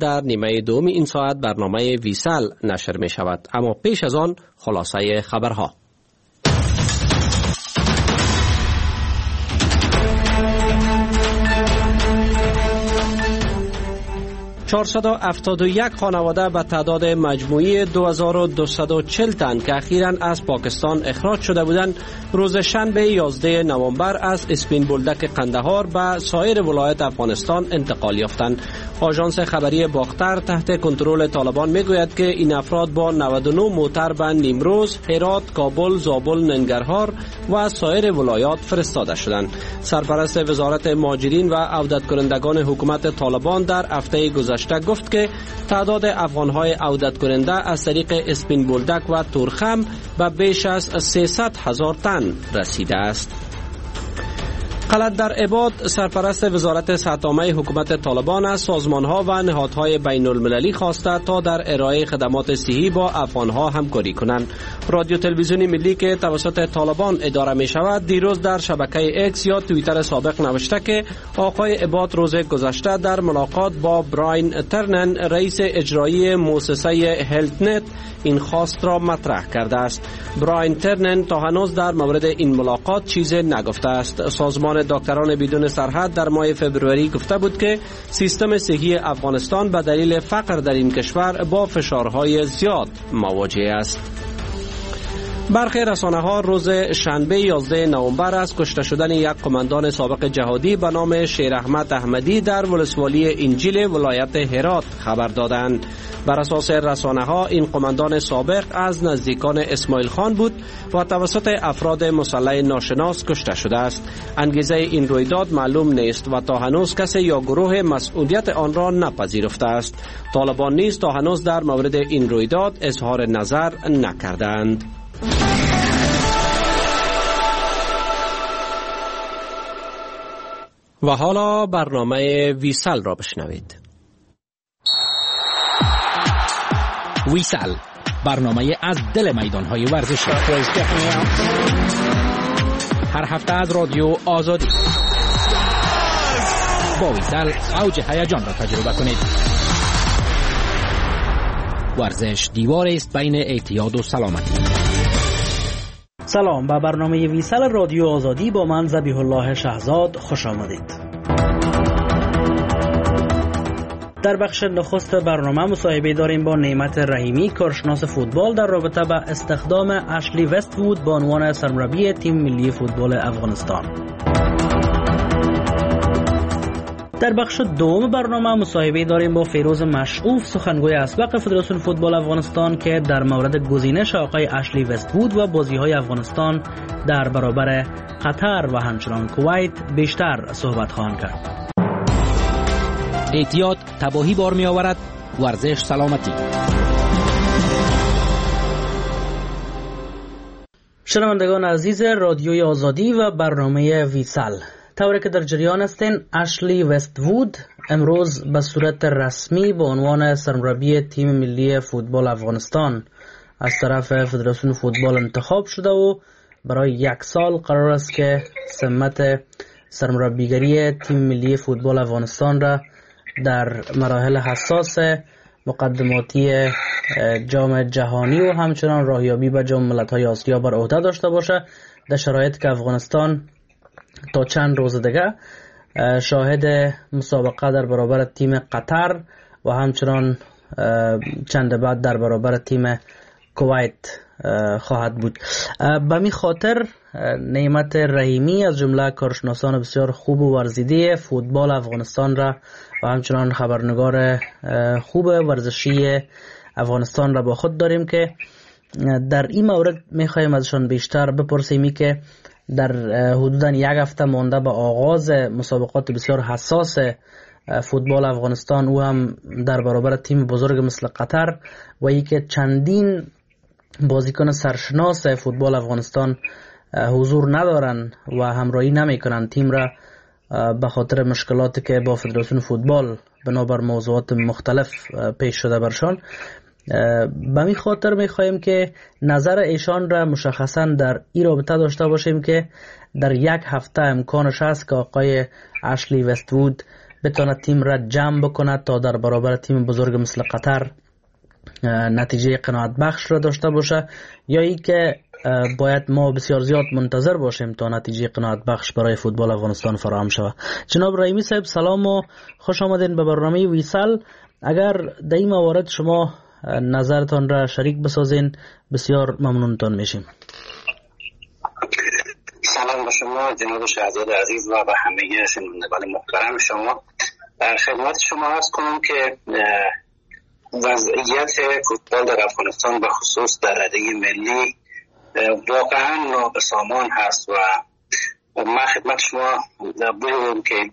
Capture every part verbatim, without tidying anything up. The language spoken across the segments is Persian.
در نیمه دوم این ساعت برنامه ویسال نشر می شود. اما پیش از آن خلاصه خبرها. چهارصد و هفتاد و یک خانواده به تعداد مجموعی دو هزار و دویست و چهل تن که اخیراً از پاکستان اخراج شده بودند روز شنبه یازده نوامبر از اسپین بولدک قندهار به سایر ولایات افغانستان انتقال یافتند. آژانس خبری باختر تحت کنترل طالبان میگوید که این افراد با نود و نه موتر به نیمروز، هرات، کابل، زابل، ننگرهار و سایر ولایات فرستاده شدند. سرپرست وزارت مهاجرین و عودت کنندگان حکومت طالبان در هفته گذشته گفت که تعداد افغانهای عودت کننده از طریق اسپین بولدک و تورخم به بیش از سیصد هزار تن رسیده است. خلد در عباد سرپرست وزارت صحت عامه حکومت طالبان از سازمانها و نهادهای بین المللی خواسته تا در ارائه خدمات صحی با افغانها همکاری کنند. رادیو تلویزیونی ملی که توسط طالبان اداره می شود دیروز در شبکه اکس یا توییتر سابق نوشته که آقای عباد روز گذشته در ملاقات با براین ترنن رئیس اجرایی مؤسسه هلت نت این خواست را مطرح کرده است. براین ترنن تا هنوز در مورد این ملاقات چیزی نگفته است. سازمان دکتران بدون سرحد در ماه فبروری گفته بود که سیستم صحی افغانستان به دلیل فقر در این کشور با فشارهای زیاد مواجه است. برخی رسانه‌ها روز شنبه یازده نوامبر از کشته شدن یک قماندان سابق جهادی به نام شیر احمد احمدی در ولسوالی انجیل ولایت هرات خبر دادند. بر اساس رسانه‌ها این قماندان سابق از نزدیکان اسماعیل خان بود و توسط افراد مسلح ناشناس کشته شده است. انگیزه این رویداد معلوم نیست و تا هنوز کسی یا گروه مسئولیت آن را نپذیرفته است. طالبان نیز تا هنوز در مورد این رویداد اظهار نظر نکردند. و حالا برنامه ویسال را بشنوید. ویسال، برنامه از دل میدان‌های ورزشی. هر هفته از رادیو آزادی. با ویسال اوج هیجان را تجربه کنید. ورزش دیواری است بین اعتیاد و سلامتی. سلام، به برنامه ویسال رادیو آزادی با من ذبیح الله شهزاد خوش آمدید. در بخش نخست برنامه مصاحبه داریم با نعمت رحیمی، کارشناس فوتبال، در رابطه با استخدام اشلی وست‌وود به عنوان سرمربی تیم ملی فوتبال افغانستان. در بخش دوم برنامه مصاحبه داریم با فیروز مشعوف، سخنگوی اسبق فدراسیون فوتبال افغانستان، که در مورد گزینش آقای اشلی وست‌وود و بازی‌های افغانستان در برابر قطر و همچنان کویت بیشتر صحبت خواهند کرد. اعتیاد تباهی بار می آورد، ورزش سلامتی. شنوندگان عزیز رادیوی آزادی و برنامه ویسال، طوری که در جریان هستین، اشلی وست‌وود امروز به صورت رسمی به عنوان سرمربی تیم ملی فوتبال افغانستان از طرف فدراسیون فوتبال انتخاب شده و برای یک سال قرار است که سمت سرمربیگری تیم ملی فوتبال افغانستان را در مراحل حساس مقدماتی جام جهانی و همچنان راهیابی به جام ملت‌های آسیا بر عهده داشته باشه، در شرایطی که افغانستان تا چند روز دیگه شاهد مسابقه در برابر تیم قطر و همچنان چند بعد در برابر تیم کویت خواهد بود. به می خاطر نعمت رحیمی از جمله کارشناسان بسیار خوب و ورزیده فوتبال افغانستان را و همچنان خبرنگار خوب ورزشی افغانستان را با خود داریم که در این مورد می خواهیم ازشان بیشتر بپرسیم که در حدوداً یک هفته مانده به آغاز مسابقات بسیار حساس فوتبال افغانستان، او هم در برابر تیم بزرگ مثل قطر و ای که چندین بازیکن سرشناس فوتبال افغانستان حضور ندارن و همراهی نمیکنن تیم را به خاطر مشکلاتی که با فدراسیون فوتبال بنابر موضوعات مختلف پیش شده برشان، به می خاطر می خواهیم که نظر ایشان را مشخصا در این رابطه داشته باشیم که در یک هفته امکانش هست که آقای اشلی وست‌وود بتونه تیم را جمع بکنه تا در برابر تیم بزرگ مثل قطر نتیجه قناعت بخش را داشته باشه، یا ای که باید ما بسیار زیاد منتظر باشیم تا نتیجه قناعت بخش برای فوتبال افغانستان فراهم شود؟ جناب رحیمی صاحب سلام و خوش آمدین به برنامه ویسال. اگر در این موارد شما نظرتان را شریک بسازین بسیار ممنونتان میشیم. سلام به شما جناب شهزاد عزیز و به همه شنوندگان محترم شما. در خدمت شما عرض کنم که وضعیت فوتبال در افغانستان به خصوص در رده ملی واقعا نابسامان هست و من خدمت شما بگم که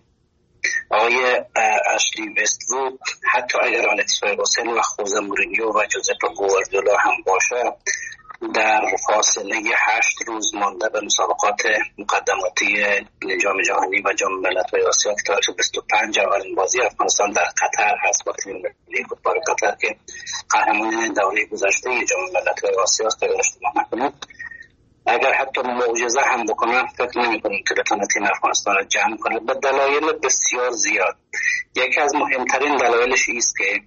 آقای اشلی وست‌وود حتی اگر آلکس فرگوسن و خوزه مورینیو و جوزپ گواردیولا هم باشه، در فاصله هشت روز مانده به مسابقات مقدماتی جام جهانی و جام ملت‌های آسیا که تاریخ بیست و پنج اولین بازی افغانستان در قطر هست با تیم ملی فوتبال قطر که قهرمانی دوره گذشته جام ملت‌های آسیا است، اگر اشتباه نکنم، اگر حتی معجزه هم بکنن فکر نمی‌کنم که بتونه تیم افغانستان را جمع کنه به دلایل بسیار زیاد. یکی از مهمترین دلایلش است که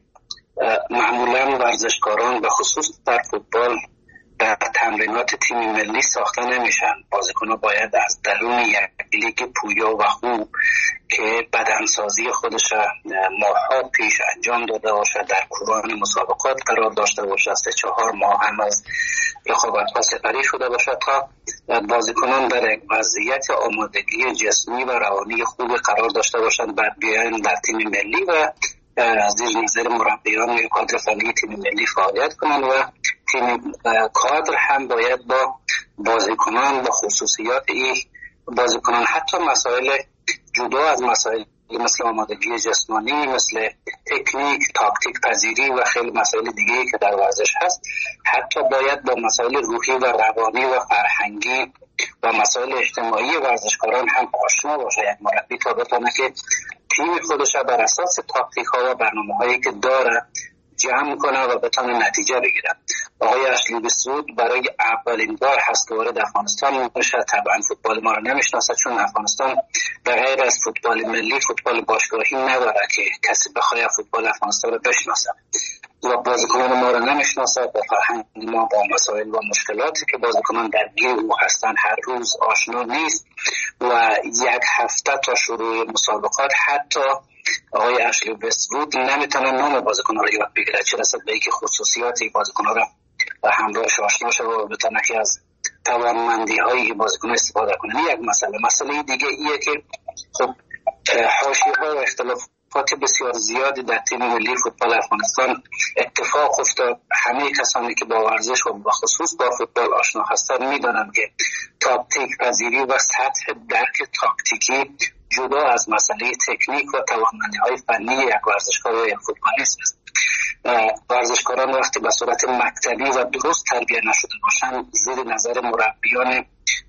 معمولا ورزشکاران به خصوص در فوتبال در تمرینات تیم ملی ساخته نمیشن. بازیکن‌ها باید از درون یک لیگ پویا و خوب که بدنسازی خودش ماه‌ها پیش انجام داده باشه، در کوران مسابقات قرار داشته باشه، سه چهار ماه هم از رقابت‌ها سپری شده باشه تا بازیکنان در یک وضعیت آمادگی جسمی و روانی خوب قرار داشته باشند، بعد بیاین در تیم ملی و زیر نظر مربیان و کادر فنی تیم ملی فعالیت کنند و تیم کادر هم باید با بازیکنان با خصوصیات این بازیکنان حتی مسائل جدا از مسائل مثل آمادگی جسمانی، مثل تکنیک، تاکتیک پذیری و خیلی مسائل دیگه‌ای که در ورزش هست، حتی باید با مسائل روحی و روانی و فرهنگی و مسائل اجتماعی ورزشکاران هم آشنا باشه یک مربی تا بتونه که تیم خودش بر اساس تاکتیک ها و برنامه هایی که داره جمع کنه و بتونه نتیجه بگیره. آقای اشلی وست‌وود برای اولین بار هست که وارد افغانستان میشه. طبعا فوتبال ما رو نمیشناسه چون افغانستان به غیر از فوتبال ملی فوتبال باشگاهی نداره که کسی بخواد فوتبال افغانستان رو بشناسه و بازیکنان ما رو نمیشناسه. با فرهنگ ما با مسائل و مشکلاتی که بازیکنان درگیر او هستن هر روز آشنا نیست و یک هفته تا شروع مسابقات حتی آقای اشلی وست‌وود نمیتونه نام بازیکن‌ها رو یاد بگیره، چه رسد به اینکه خصوصیات این بازیکن‌ها رو همراهش آشنا شه و بتونه که از توانمندی‌های بازیکن‌ها استفاده کنه. یک مسئله مسئله دیگه ایه که خب حاشیه‌ها و اختلافات بسیار زیادی در تیم ملی فوتبال افغانستان اتفاق افتاد. همه کسانی که با ورزش و بخصوص با فوتبال آشنا هستند میدونن که تاکتیک پذیری و سطح درک تاکتیکی جدا از مسئله تکنیک و توانمندی‌های فنی یک ورزشکار و یک فوتبالیست است. ورزشکاران وقتی به صورت مکتبی و درست تربیت نشده باشند، زیر نظر مربیان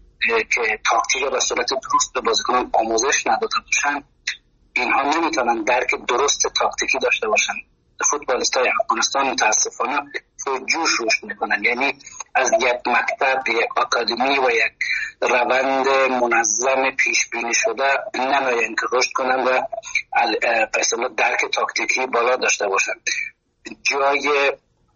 که تاکتیک به صورت درست به بازیکنان آموزش نداده باشند، اینها نمیتونن درک درست تاکتیکی داشته باشند. فوتبالیستای افغانستان متاسفانه جوش روش میکنن، یعنی از یک مکتب، یک آکادمی و یک روند منظم پیش بینی شده نمیان که رشد کنن و به اصطلاح درک تاکتیکی بالا داشته باشن. جای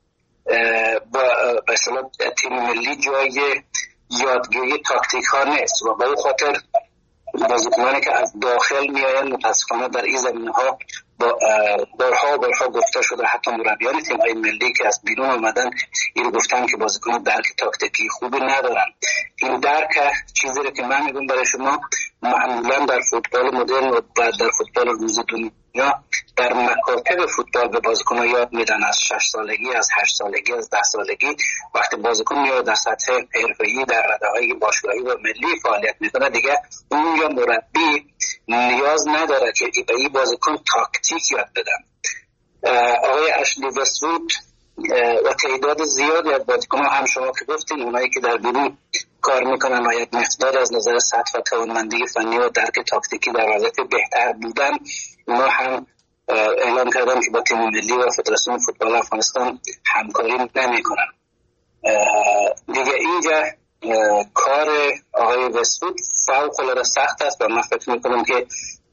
به اصطلاح تیم ملی جای یادگیری تاکتیک ها نیست و به اون خاطر بازیکنانی که از داخل میآیند متاسفانه در این زمینه ها با بارها بارها گفته شده، حتی مربیان تیم های ملی که از بیرون آمدن این گفتن که بازیکنان درک تاکتیکی خوبی ندارن. این درک چیزی رو که من میگم برای شما معمولا در فوتبال مدرن و در فوتبال روز دنیا در مکاتب فوتبال به بازیکنان یاد میدن، از شش سالگی، از هشت سالگی، از ده سالگی. وقتی بازیکن میاد در سطح حرفه‌ای در رده‌های باشگاهی و ملی فعالیت میکنه، دیگه اون یا مربی نیاز نداره که به این بازیکن تاکتیک یاد بدن. آقای اشلی وست‌وود و تعداد زیادی از بازیکن‌ها هم شما که گفتین اونایی که در بیرون کار میکنن و یک مقدار از نظر سطح و توانمندی فنی و درک تاکتیکی در وضعیت بهتر بودن، اونا هم اعلام کردن که با تیم ملی و فدراسیون فوتبال افغانستان همکاری نمیکنن. دیگه اینجا کار آقای وست‌وود فوق العاده سخت است و من فکر میکنم که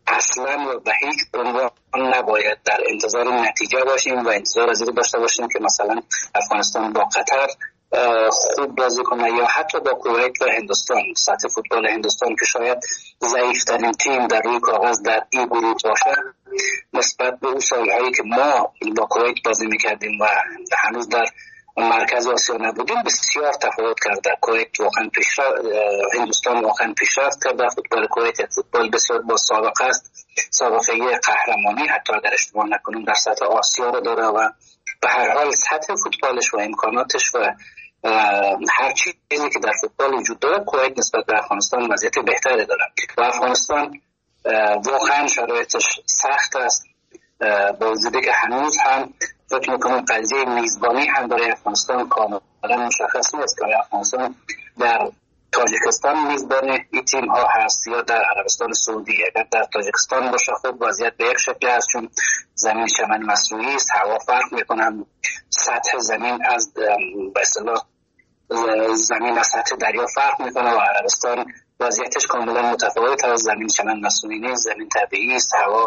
اصلا و به هیچ عنوان نباید در انتظار نتیجه باشیم و انتظار از این داشته باشیم که مثلا افغانستان با قطر خوب بازی کنه یا حتی با کویت و هندوستان. سطح فوتبال هندوستان که شاید ضعیفترین تیم در روی کاغذ در این گروه باشه، نسبت به اون سالهایی که ما با کویت بازی میکردیم و هنوز در مرکز آسیا نبودیم بسیار تفاوت کرده. کویت واقعا پیشرفت، هندوستان واقعا پیشرفت کرده. فوتبال کویت فوتبال بسیار با سابقه است، سابقه قهرمانی حتی اگر اشتباه نکنیم در سطح آسیا رو داره و به هر حال سطح فوتبالش و امکاناتش و هر چیزی که در فوتبال وجود داره کویت نسبت به افغانستان وضعیت بهتری داره و افغانستان واقعا شرایطش سخت است، با وجودی که هنوز هم فکر میکنم قضیه میزبانی هم برای افغانستان کاملا مشخص نیست که افغانستان در تاجیکستان میزبان این تیم ها هست یا در عربستان سعودی. اگر در تاجیکستان باشه خب وضعیت به یک شکل است، چون زمین چمن مصنوعی است، هوا فرق میکنه، سطح زمین از به اصطلاح زمین از سطح دریا فرق میکنه و عربستان وضعیتش کاملا متفاوت است. زمین چمن مصنوعی نیست، زمین طبیعی است، هوا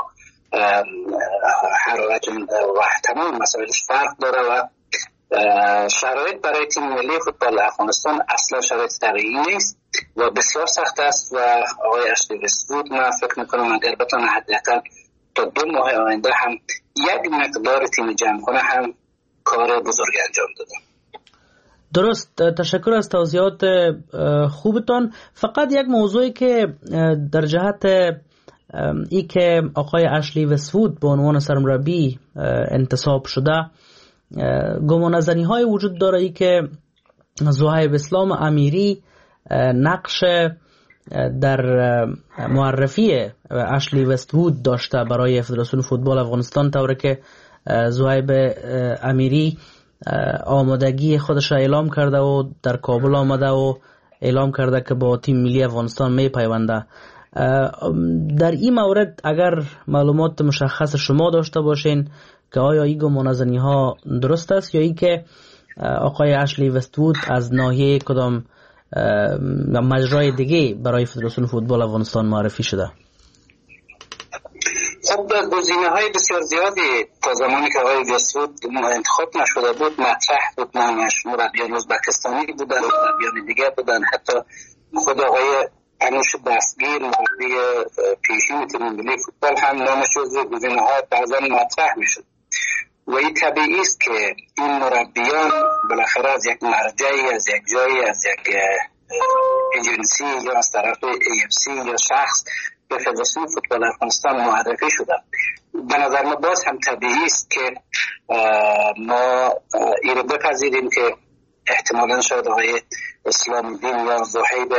حرارت و تمام مسائلش فرق داره و شرایط برای تیم ملی فوتبال افغانستان اصلا شرایط طبیعی نیست و بسیار سخت است و آقای اشلی وست‌وود من فکر میکنم اگر بتونه حداقل تا دو ماه آینده هم یک مقدار تیم جمع کنه هم کار بزرگی انجام داده. درست، تشکر از توضیحات خوبتان. فقط یک موضوعی که در جهت ای که آقای اشلی وست‌وود به عنوان سرمربی انتصاب شده گمانه‌زنی های وجود داره، ای که زهیب اسلام امیری نقش در معرفی اشلی وست‌وود داشته برای فدراسیون فوتبال افغانستان، طوری که زهیب امیری آمادگی خودش را اعلام کرده و در کابل آمده و اعلام کرده که با تیم ملی افغانستان می پیونده. در این مورد اگر معلومات مشخص شما داشته باشین که آیا این گمانه‌زنی ها درست است یا ای که آقای اشلی وست‌وود از ناحیه کدام مجرای دیگه برای فدراسیون فوتبال افغانستان معرفی شده؟ خب گزینه های بسیار زیادی تا زمانی که آقای وست‌وود انتخاب نشده بود مطرح بود. نامش مربیان ازبکستانی بودن، مربیان دیگه بودن، حتی خود آقای انوش دستگیر مربی پیشین تیم ملی فوتبال هم نامش جزو گزینه‌ها بعضا مطرح میشد و این طبیعی است که این مربیان بالاخره از یک مرجعی، از یک جایی، از یک ایجنسی یا از طرف ای اف سی یا شخص به فدراسیون فوتبال افغانستان معرفی شدن. به نظر ما باز هم طبیعی است که ما این رو بپذیریم که احتمالاً شاید آقای اسلام الدین یا زهیب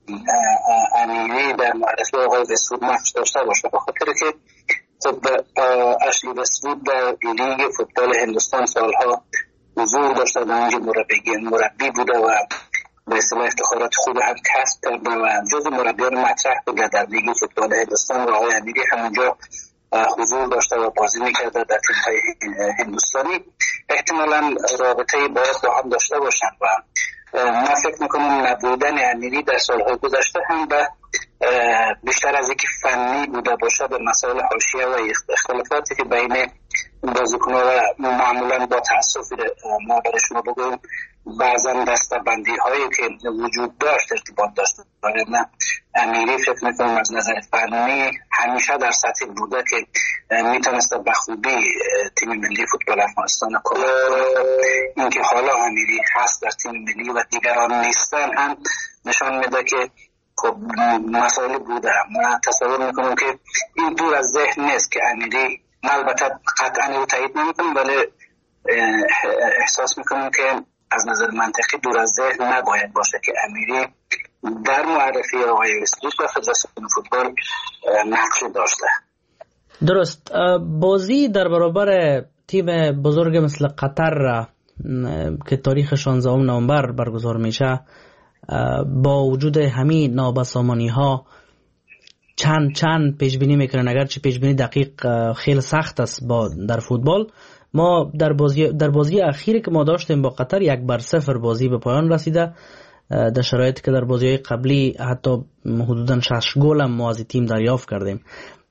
امیری در معرفی آقای وست‌وود نقش داشته باشه، به خاطر که خب اشلی وست‌وود در لیگ فوتبال هندوستان سالها حضور داشته و اونجا مربی مربی بوده و به اصطلاح افتخارات خوب هم کسب کرده و جزو مربیان مطرح بوده در لیگ فوتبال هندوستان و آقای امیری همونجا حضور داشته و بازی میکرده در تیم‌های هندوستانی. احتمالاً رابطه باید با هم داشته باشن و من فکر میکنم نبودن امیری در سالهای گذشته هم به بیشتر از اینکه فنی بوده باشه به مسائل حاشیه و اختلافاتی که بین بازیکن‌ها و معمولاً با تأسف ما برای شما بگویم بعضا دسته‌بندی هایی که وجود داشت ارتباط داشت. نه امیری فکر میکنم از نظر فنی همیشه در سطح بوده که میتونسته به خوبی تیم ملی فوتبال افغانستان کنه. اینکه حالا امیری هست در تیم ملی و دیگران نیستن هم نشان میده که خب مسائل بوده. من تصور میکنم که این دور از ذهن نیست که امیری، البته قطعا رو تایید نمیکنم ولی احساس میکنم که از نظر منطقی دور از ذهن نباید باشه که امیری در معرفی آقای وست‌وود و فدراسیون فوتبال نقشی داشته. درست. بازی در برابر تیم بزرگ مثل قطر را که تاریخ شانزدهم نوامبر برگزار میشه با وجود همین نابسامانی ها چند چند پیش بینی میکنن، اگرچه پیش بینی دقیق خیلی سخت است با در فوتبال. ما در بازی در بازی اخیری که ما داشتیم با قطر یک بر صفر بازی به پایان رسیده، در شرایطی که در بازی‌های قبلی حتی حدوداً شش گل هم ما از تیم دریافت کردیم.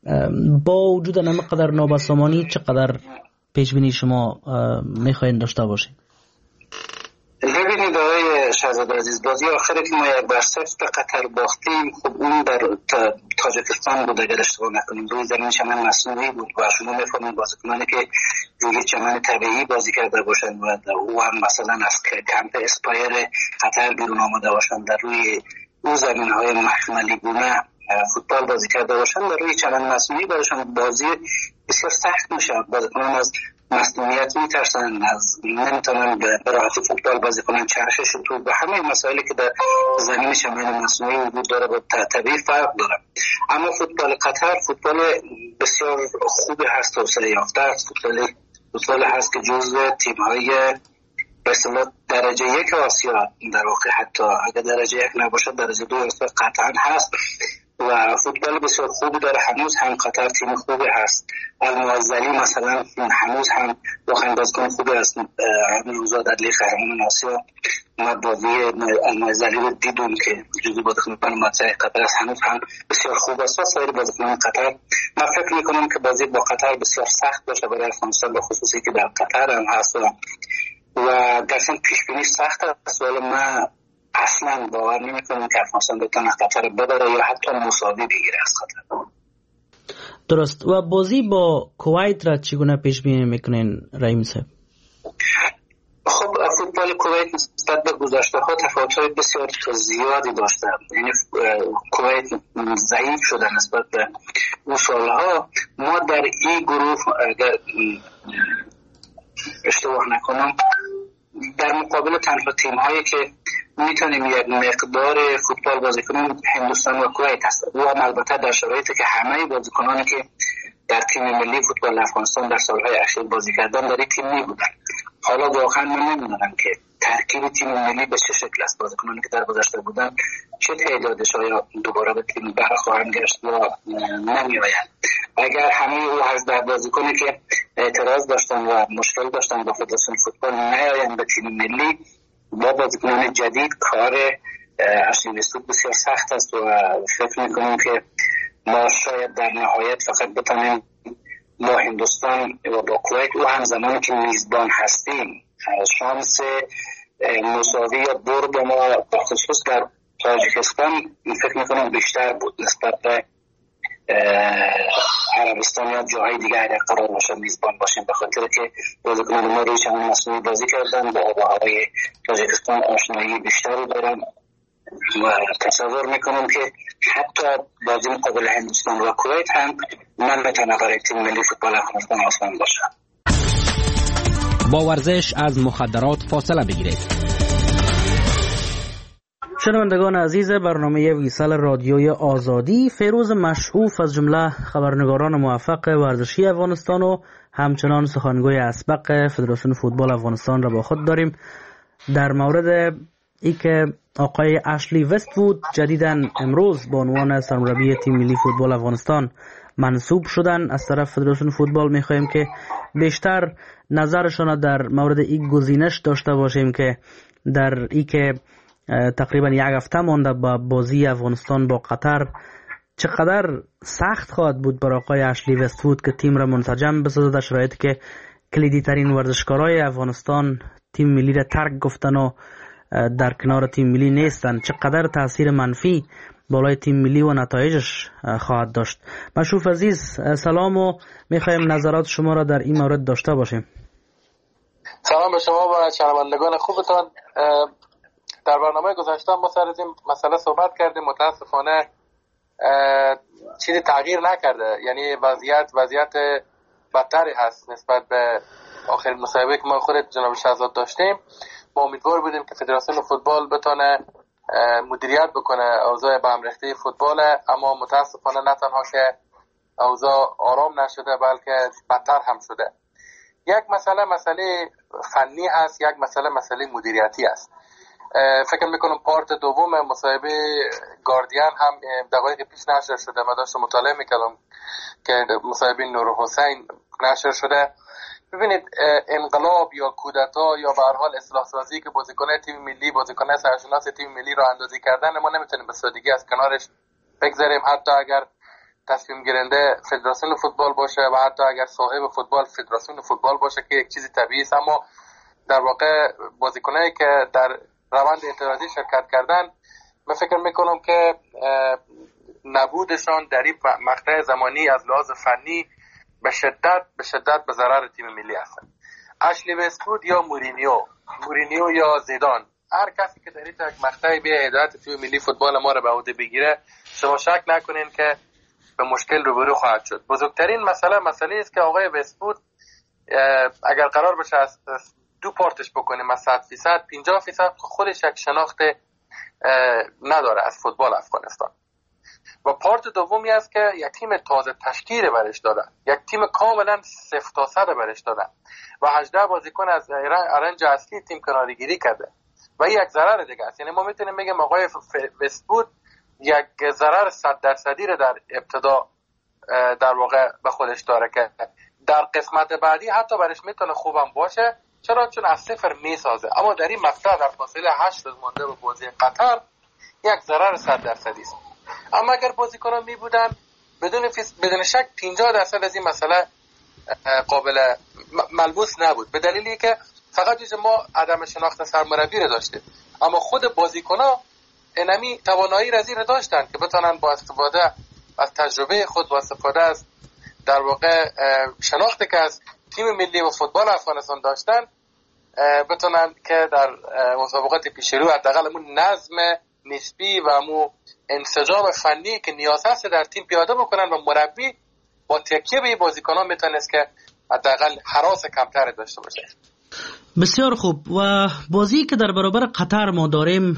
با وجود اینقدر نابسامانی چقدر پیش بینی شما میخواین داشته باشین؟ ببینید آقای شهزاده عزیز، بازی آخری که ما یک بر صفر به قطر باختیم، خب اون در تاجیکستان بود اگر اشتباه نکنیم، روی زمین چمن مصنوعی بود و شما میفهمید بازیکنانی که روی چمن طبیعی بازی کرده باشند و او هم مثلا از کمپ اسپایر قطر بیرون آمده باشند، در روی اون زمین های مخملی گونه فوتبال بازی کرده باشند، در روی چمن مصنوعی برایشان بازی بسیار سخت میشه. بازیکنان از مسئولیت میترسن، از نمیتونن به راحتی فوتبال بازی کنن، چرخش تو و همه مسائلی که در زمین شمال مصنوعی وجود داره با طبیعی فرق داره. اما فوتبال قطر فوتبال بسیار خوبی هست، توسعه یافته است، فوتبال فوتبال هست که جزو تیم‌های به اصطلاح درجه یک آسیا در واقع، حتی اگر درجه یک نباشه درجه دو آسیا قطعا هست و فوتبال بسیار خوبی داره. هنوز هم قطر تیم خوبی هست. المعزلی مثلا هنوز هم واقعا بازیکن خوبی هست. همین روزا در لیگ قهرمانان آسیا ما بازی المعزلی رو دیدیم که جزو بازیکنان مطرح قطر است، هنوز هم بسیار خوب است. و سایر بازیکنان قطر، من فکر می‌کنم که بازی با قطر بسیار سخت باشه برای افغانستان، به خصوصی که در قطر هم هست و درسن پیش بینی سخت است. ولی من اصلا باور نمی‌کنم که افغانستان بتونه قطر ببره یا حتی مساوی بگیره از قطر. درست. و بازی با کویت را چگونه پیش بینی میکنین رحیم صاحب؟ خب فوتبال کویت نسبت به گذشته‌ها تفاوت‌های بسیار زیادی داشته. یعنی کویت ضعیف شده نسبت به اون سالها. ما در این گروه اگر اشتباه نکنم در مقابل تنها تیم‌هایی که میتونیم یک مقدار فوتبال بازی کنیم هندوستان و کویت هست. و البته در شرایطی که همه بازیکنانی که در تیم ملی فوتبال افغانستان در سالهای اخیر بازی کردن در این تیم نبودن. حالا واقعا من نمیدونم که ترکیب تیم ملی به چه شکل است، بازیکنانی که در گذشته بودن چه تعدادش آیا دوباره به تیم برخواهند گشت یا نمیآیند. اگر همه او هجده بازیکنی که اعتراض داشتن و مشکل داشتن با فدراسیون فوتبال نیایند به تیم ملی، با بازیکنان جدید کار اشلی وست‌وود بسیار سخت است و فکر میکنم که ما شاید در نهایت فقط بتونیم با هندوستان و با کویت و هم زمانی که میزبان هستیم شانس مساوی یا برد ما به خصوص در تاجیکستان فکر میکنم بیشتر بود نسبت به عربستان یا جاهای دیگه اگر قرار باشه میزبان باشیم، به خاطر که بازیکنان ما روی چمن مصنوعی بازی کردن، با آب‌وهوای تاجیکستان آشنایی بیشتری دارن و تصور میکنم که حتی بازی مقابل هندوستان و کویت هم من بتونه برای تیم ملی فوتبال افغانستان آسان باشه. با ورزش از مخدرات فاصله بگیرید. شنوندگان عزیز برنامه ویسال رادیوی آزادی، فیروز مشعوف از جمله خبرنگاران موفق ورزشی افغانستان و همچنان سخنگوی اسبق فدراسیون فوتبال افغانستان را با خود داریم. در مورد ای که آقای اشلی وست‌وود جدیداً امروز به عنوان سرمربی تیم ملی فوتبال افغانستان منصوب شدن از طرف فدراسیون فوتبال، می‌خواهیم که بیشتر نظرشان در مورد این گزینش داشته باشیم که در ای که تقریبا یک هفته مانده با بازی افغانستان با قطر چقدر سخت خواهد بود برای آقای اشلی وست‌وود که تیم را منسجم بسازه در شرایطی که کلیدی ترین ورزشکارای افغانستان تیم ملی را ترک گفتن و در کنار تیم ملی نیستن. چقدر تاثیر منفی بالای تیم ملی و نتایجش خواهد داشت. مشروف عزیز سلام و میخوایم نظرات شما را در این مورد داشته باشیم. سلام به شما و شنوندگان خوبتان. در برنامه گذشته ما سر از این مسئله صحبت کردیم. متاسفانه چیزی تغییر نکرده، یعنی وضعیت وضعیت بدتری هست نسبت به آخرین مصاحبه که ما خود جناب شهزاد داشتیم. ما امیدوار بودیم که فدراسیون فوتبال بتونه مدیریت بکنه اوضاع به هم ریخته فوتبال، اما متاسفانه نه تنها که اوضاع آرام نشده بلکه بدتر هم شده. یک مسئله مسئله فنی هست، یک مسئله مسئله مدیریتی است. فکر میکنم پارت دوم مصاحبه گاردین هم دقایق پیش نشر شده. من داشتم مطالعه میکردم که مصاحبه نورحسین نشر شده. ببینید انقلاب یا کودتا یا به هر حال اصلاح سازی که بازیکن تیم ملی بازیکن سرشناس تیم ملی رو اندازی کردن ما نمیتونیم به سادگی از کنارش بگذاریم، حتی اگر تصمیم گیرنده فدراسیون فوتبال باشه و حتی اگر صاحب فوتبال فدراسیون فوتبال باشه که یک چیزی طبیعی است، اما در واقع بازیکنایی که در روند اعتراضی شرکت کردن من فکر میکنم که نبودشان در این مقطع زمانی از لحاظ فنی به شدت به شدت به ضرر تیم ملی هستند. اشلی وست‌وود یا مورینیو مورینیو یا زیدان، هر کسی که در این یک مقطعی به هدایت تیم ملی فوتبال ما را به عهده بگیره، شما شک نکنین که به مشکل روبرو خواهد شد. بزرگترین مسئله مسئله است که آقای وست‌وود اگر قرار باشه از دو پارتش بکنیم، از صد فیصد پنجاه فیصد خودش یک شناخت نداره از فوتبال افغانستان و پارت دومی است که یک تیم تازه تشکیل برش دادن، یک تیم کاملا صفر تا صد برش دادن و هجده بازیکن از ارنج اصلی تیم کناره‌گیری کرده و یک ضرر دیگه است. یعنی ما میتونیم بگیم آقای وست‌وود یک ضرر صد درصدی رو در ابتدا در واقع به خودش داره که در قسمت بعدی حتی برش میتونه خوبم باشه، چرا؟ چون از صفر میسازه، اما در این مقطع در فاصله هشت روز مانده به بازی قطر یک ضرر صد درصدی است. اما اگر بازیکنان می بودن بدون فیس... بدون شک پنجاه درصد از این مسئله قابل ملموس نبود، به دلیلی که فقط چیز ما عدم شناخت سرمربی رو داشتیم، اما خود بازیکنان انمی توانایی رزی رو داشتن که بتونن با استفاده از تجربه خود، با استفاده از در واقع شناختی که از تیم ملی و فوتبال افغانستان داشتن بتونن که در مسابقات پیش رو حداقل همون نظم نسبی و همون انسجام فنی که نیاز هست در تیم پیاده بکنن و مربی با تکیه به بازیکنان میتونست که حداقل هراس کمتر داشته باشه. بسیار خوب. و بازی که در برابر قطر ما داریم،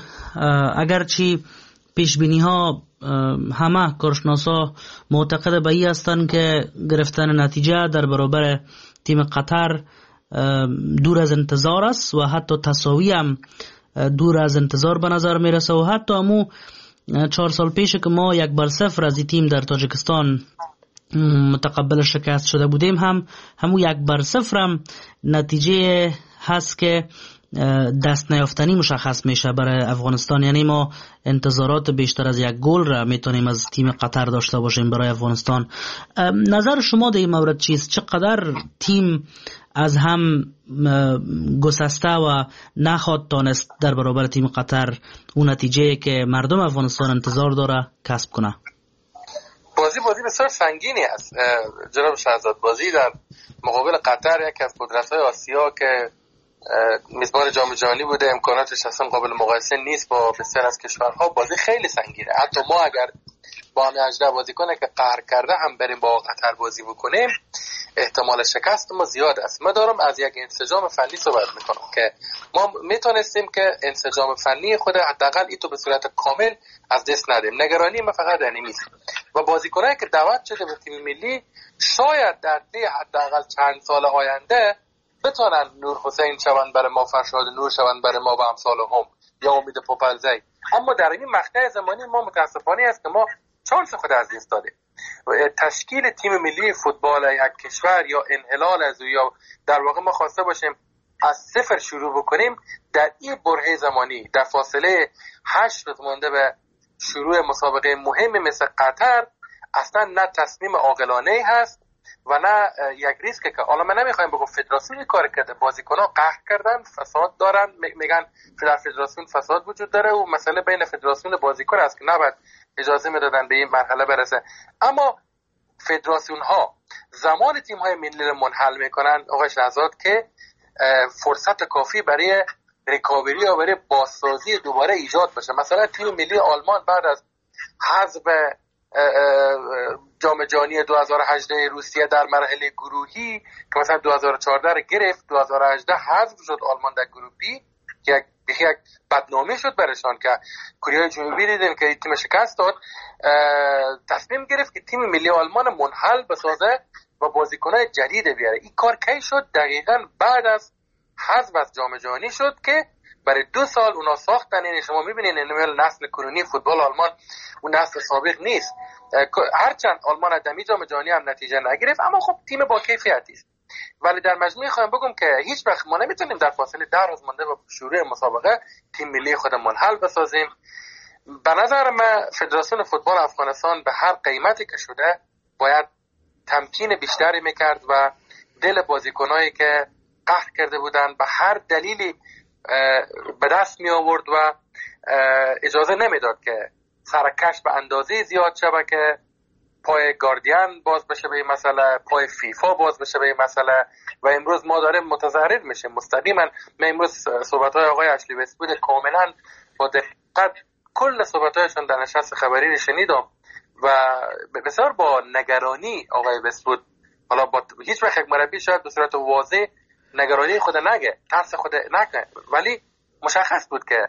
اگرچه پیشبینی ها همه کارشناسا معتقد به این هستند که گرفتن نتیجه در برابر تیم قطر دور از انتظار است و حتی تساوی هم دور از انتظار به نظر میرسه و حتی همو چهار سال پیش که ما یک بر صفر از این تیم در تاجیکستان متقبل شکست شده بودیم هم همو یک بر صفر هم نتیجه هست که دست نیافتنی مشخص میشه برای افغانستان. یعنی ما انتظارات بیشتر از یک گل را میتونیم از تیم قطر داشته باشیم برای افغانستان. نظر شما در این مورد چیست؟ چقدر تیم از هم گسسته و نخواد تانست در برابر تیم قطر اون نتیجه که مردم افغانستان انتظار داره کسب کنه؟ بازی بازی بسیار سنگینی است جناب شهزاد. بازی در مقابل قطر، یکی از قدرت‌های آسیا که میزبان جام جهانی بوده، امکاناتش اصلا قابل مقایسه نیست با بسیار از کشورها، بازی خیلی سنگینه. حتی ما اگر با همه هجده بازیکن که قهر کرده هم بریم با قطر بازی بکنیم، احتمال شکست ما زیاد است. ما دارم از یک انسجام فنی صحبت میکنم که ما میتونستیم که انسجام فنی خود حداقل اینو به صورت کامل از دست ندیم. نگرانی ما فقط در این نیست و بازیکنایی که دعوت شده به تیم ملی شاید در طی حداقل چند سال آینده بتونن نور حسین شوند برای ما، فرشاد نور شوند برای ما و امثال هم، یا امید پوپلزی. اما در این مقطع زمانی ما متاسفانه است که ما چانس خود از دست دادیم. تشکیل تیم ملی فوتبال یک کشور یا انحلال از او، یا در واقع ما خواسته باشیم از صفر شروع بکنیم در این برهه زمانی، در فاصله هشت روز مانده به شروع مسابقه مهمی مثل قطر، اصلا نه تصمیم عاقلانه هست و نه یک ریسک که حالا من نمیخوایم بگم فدراسیون کار کرده، بازیکن‌ها قهر کردن، فساد دارن، میگن در فدراسیون فساد وجود داره و مسئله بین فدراسیون بازیکن است که نباید اجازه میدادن به این مرحله برسه. اما فدراسیون ها زمان تیم های ملی منحل میکنن آقای شهزاد که فرصت کافی برای ریکاوری یا برای بازسازی دوباره ایجاد بشه. مثلا تیم ملی آلمان بعد از حذف جام جهانی دو هزار و هجده روسیه در مرحله گروهی که مثلا دو هزار و چهارده رو گرفت، دو هزار و هجده حذف شد آلمان در گروه بی، که یک بدنامی شد برشان که کره جنوبی دیدن که تیم شکست داد، تصمیم گرفت که تیم ملی آلمان منحل بسازه و بازیکنای جدید بیاره. این کار کی شد؟ دقیقاً بعد از حذف از جام جهانی شد که برای دو سال اونا ساختن. یعنی شما میبینین این نسل کنونی فوتبال آلمان اون نسل سابق نیست، هرچند آلمان در جام جهانی هم نتیجه نگرفت، اما خب تیم با کیفیتی است. ولی در مجموع خواهم بگم که هیچ وقت ما نمیتونیم در فاصله ده روز مانده به شروع مسابقه تیم ملی خود منحل بسازیم. به نظر من فدراسیون فوتبال افغانستان به هر قیمتی که شده باید تمکین بیشتری میکرد و دل بازیکنایی که قهر کرده بودن به هر دلیلی به دست می آورد و اجازه نمیداد که سرکش به اندازه زیاد شده که پای گاردین باز بشه به این مسئله، پای فیفا باز بشه به این مسئله و امروز ما داریم متضرر میشه مستقیما. من امروز صحبت های آقای اشلی وست‌وود کاملا با دقت کل صحبت هایشون در نشست خبری شنیدم و بسیار با نگرانی آقای وست‌وود، حالا با هیچ وقت یک مربی شاید به صورت واضح نگرانی خود نگه، ترس خود نگه، ولی مشخص بود که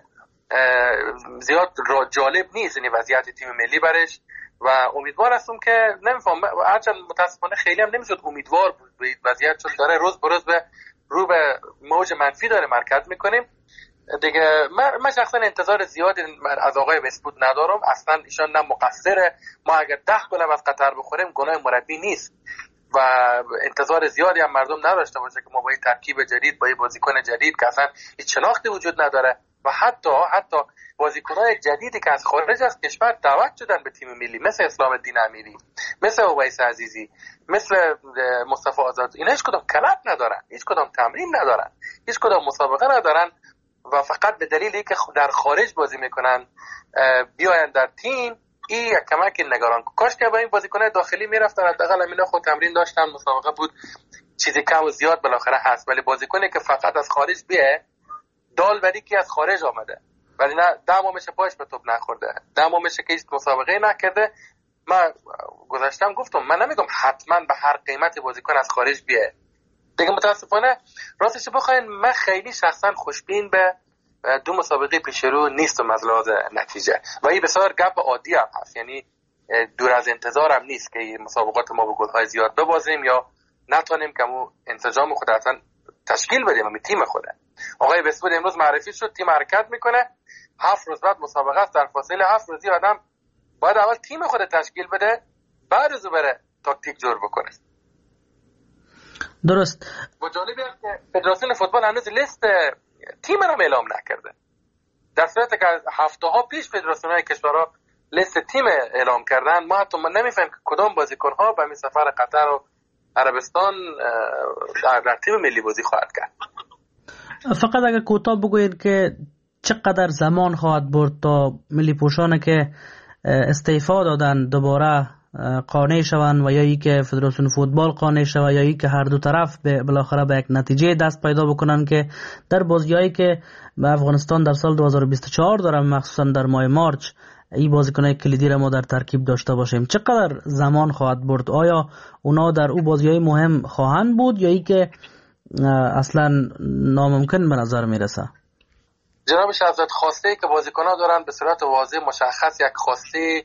زیاد جالب نیست این وضعیت تیم ملی برش و امیدوار هستم که نمیفهم، هرچند متاسفانه خیلی هم نمیشد امیدوار بود به وضعیت، چون داره روز به روز به رو به موج منفی داره حرکت میکنیم دیگه. من, من شخصا انتظار زیادی از آقای وست‌وود ندارم، اصلا ایشان نه مقصره، ما اگر ده گل از قطر بخوریم گناه مربی نیست و انتظار زیادی هم مردم نداشته باشه که ما با این ترکیب جدید، با این بازیکن جدید که اصلا هیچ شناختی وجود نداره و حتی حتی بازیکن‌های جدیدی که از خارج از کشور دعوت شدن به تیم ملی مثل اسلام الدین امیری، مثل اویس عزیزی، مثل مصطفی آزاد، اینا هیچ کدام کلب ندارن، هیچ کدام تمرین ندارن، هیچ کدام مسابقه ندارن و فقط به دلیلی که در خارج بازی میکنن بیاین در تیم. این یک کمک نگران. کاش که با این بازیکن‌های داخلی میرفتن، حداقل اینا خود تمرین داشتن، مسابقه بود، چیزی کم و زیاد بالاخره هست، ولی بازیکنی که فقط از خارج بیه دال ولی که از خارج آمده ولی نه ده ماه میشه پاش به توپ نخورده، ده ماه میشه که هیچ مسابقه نکرده. من گذاشتم گفتم من نمیگم حتما به هر قیمتی بازیکن از خارج بیه دیگه. متاسفانه راستش بخواین من خیلی شخصا خوشبین به دو مسابقه پیش رو نیستم از لحاظ نتیجه و این بسیار گپ عادی هم هست، یعنی دور از انتظارم نیست که مسابقات ما به گل‌های زیاد ببازیم یا نتونیم که مو انسجام خود اصلا تشکیل بدیم همین تیم خوده. آقای وست‌وود امروز معرفی شد تیم حرکت میکنه، هفت روز بعد مسابقه است، در فاصله هفت روزی آدم باید اول تیم خود تشکیل بده بعد از بره تاکتیک جور بکنه. درست. و جالبی است که فدراسیون فوتبال هنوز لیست تیم رو اعلام نکرده، در صورتی که هفته ها پیش فدراسیون‌های کشورها لیست تیم اعلام کردن. ما حتی نمی‌فهمیم که کدام بازیکن‌ها به این سفر قطر و عربستان در تیم ملی بازی خواهد کرد. فقط اگر کوتاه بگویید که چقدر زمان خواهد برد تا ملی پوشان که استعفا دادن دوباره قانع شوند و یا ای که فدراسیون فوتبال قانع شود یا ای که هر دو طرف به بالاخره به یک نتیجه دست پیدا بکنن که در بازیایی که به افغانستان در سال دو هزار و بیست و چهار دارن، مخصوصا در ماه مارچ، این بازیکنای کلیدی را ما در ترکیب داشته باشیم. چقدر زمان خواهد برد؟ آیا اونا در او بازیای مهم خواهند بود یا ای که اصلا ناممکن به نظر میرسه؟ جناب شهزاد، خواسته که بازیکن‌ها دارن به صورت واضح مشخص یک خواسته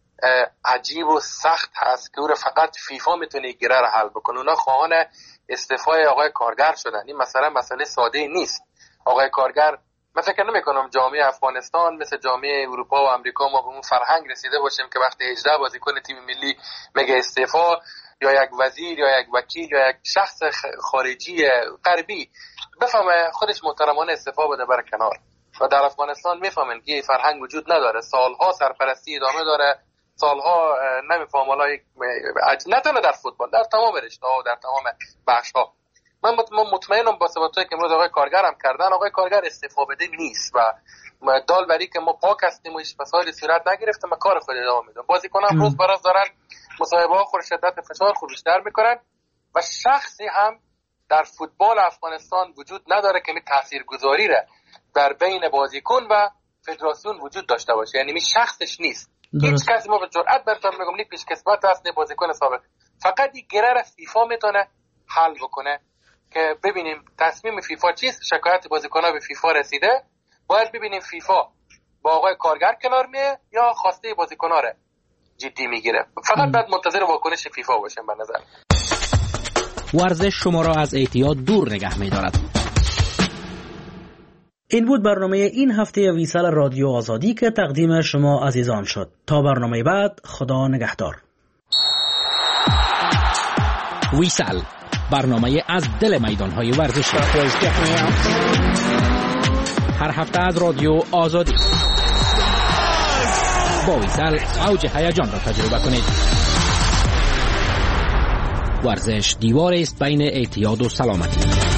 عجیب و سخت هست که او را فقط فیفا میتونه گره را حل بکنه. اونا خواهان استعفای آقای کارگر شدن. این مثلا مسئله ساده نیست. آقای کارگر، من فکر نمی کنم جامعه افغانستان مثل جامعه اروپا و امریکا ما به اون فرهنگ رسیده باشیم که وقتی هجده بازیکن تیم ملی میگه استعفا، یا یک وزیر یا یک وکیل یا یک شخص خارجی غربی بفهمه خودش محترمانه استعفا بده بر کنار. و در افغانستان میفهمن که فرهنگ وجود نداره، سالها سرپرستی ادامه داره، سالها نمیفهم حالا نه تنها در فوتبال، در تمام رشته‌ها، در تمام بخش‌ها. من مطمئنم با ثباتایی که امروز آقای کارگر هم کردن، آقای کارگر استعفا بده نیست و دال بری که ما پاک هستیم و هیچ مسائلی صورت نگرفته، ما کار خود ادامه میدیم. بازیکنان روز به روز دارن مصاحبه‌ها خود شدت فشار خود بیشتر میکنن و شخصی هم در فوتبال افغانستان وجود نداره که می تاثیرگذاری را در بین بازیکن و فدراسیون وجود داشته باشه، یعنی می شخصش نیست. هیچ کسی ما به جرئت برتون میگم نی پیش کسبت هست نه بازیکن سابق، فقط این گره را فیفا میتونه حل بکنه که ببینیم تصمیم فیفا چیست. شکایت بازیکن‌ها به فیفا رسیده، باید ببینیم فیفا با آقای کارگر کنار میه یا خواسته بازیکن‌ها را جدی میگیره. فقط بعد منتظر واکنش فیفا باشیم. به نظر ورزش شما را از اعتیاد دور نگه می‌دارد. این بود برنامه این هفته ویسال رادیو آزادی که تقدیم شما عزیزان شد. تا برنامه بعد، خدا نگهدار. ویسال، برنامه از دل میدان‌های ورزشی. هر هفته از رادیو آزادی. با ویسل اوج هیجان را تجربه کنید. ورزش دیواری است بین اعتیاد و سلامتی.